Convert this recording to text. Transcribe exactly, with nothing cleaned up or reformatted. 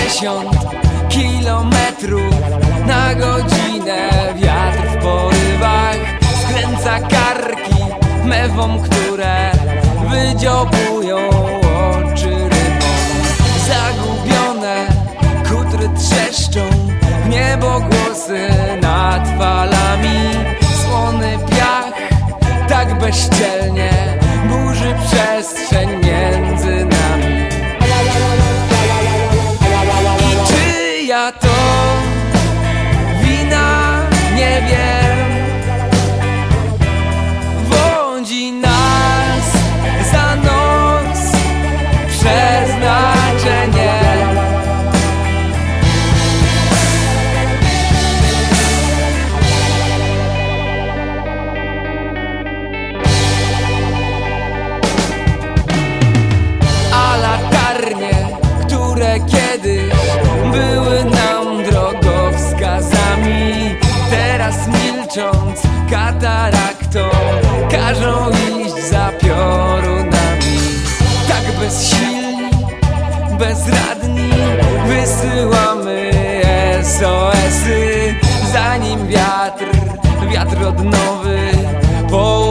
pięćdziesiąt kilometrów na godzinę. Wiatr w porywach skręca karki mewom, które wydziobują oczy rybom. Zagubione kutry trzeszczą w niebogłosy nad falami. Słony piach tak bezczelnie burzy przestrzeń między nami. I czyja to wina, nie wiem. Wodzi nas za nos przeznaczenie. A latarnie, które kiedyś były nam drogowskazami, teraz milcząc kataraktą każą iść za piorunami. Tak bezsilni, bezradni wysyłamy S O S-y, zanim wiatr, wiatr odnowy południowy